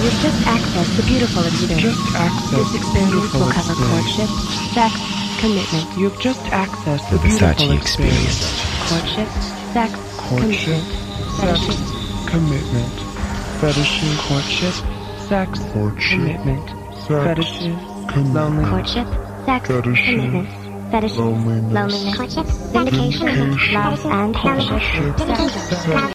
You've just accessed the beautiful experience. This experience will cover courtship, sex, commitment. You've just accessed the Versace beautiful experience. Courtship, sex, Courtship, commitment. sex, commitment. Fetishes, courtship, sex, commitment. Fetishes, loneliness. Courtship, sex, commitment. Fetishes, loneliness. Courtship, vindication, love, and courtship.